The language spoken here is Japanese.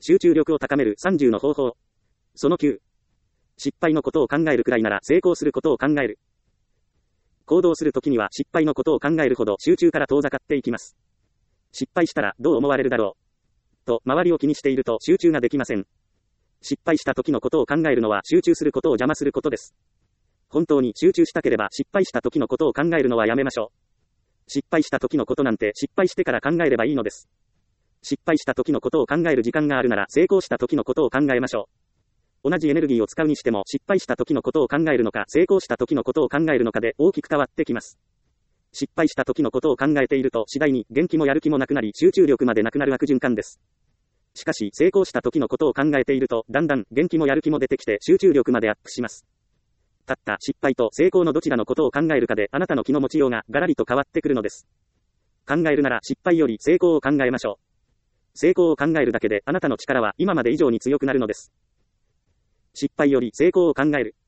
集中力を高める30の方法。その9。失敗のことを考えるくらいなら成功することを考える。行動するときには失敗のことを考えるほど集中から遠ざかっていきます。失敗したらどう思われるだろうと周りを気にしていると集中ができません。失敗した時のことを考えるのは集中することを邪魔することです。本当に集中したければ失敗した時のことを考えるのはやめましょう。失敗した時のことなんて失敗してから考えればいいのです。失敗した時のことを考える時間があるなら成功した時のことを考えましょう。同じエネルギーを使うにしても失敗した時のことを考えるのか成功した時のことを考えるのかで大きく変わってきます。失敗した時のことを考えていると次第に元気もやる気もなくなり集中力までなくなる悪循環です。しかし成功した時のことを考えているとだんだん元気もやる気も出てきて集中力までアップします。たった失敗と成功のどちらのことを考えるかであなたの気の持ちようがガラリと変わってくるのです。考えるなら失敗より成功を考えましょう。成功を考えるだけであなたの力は今まで以上に強くなるのです。失敗より成功を考える。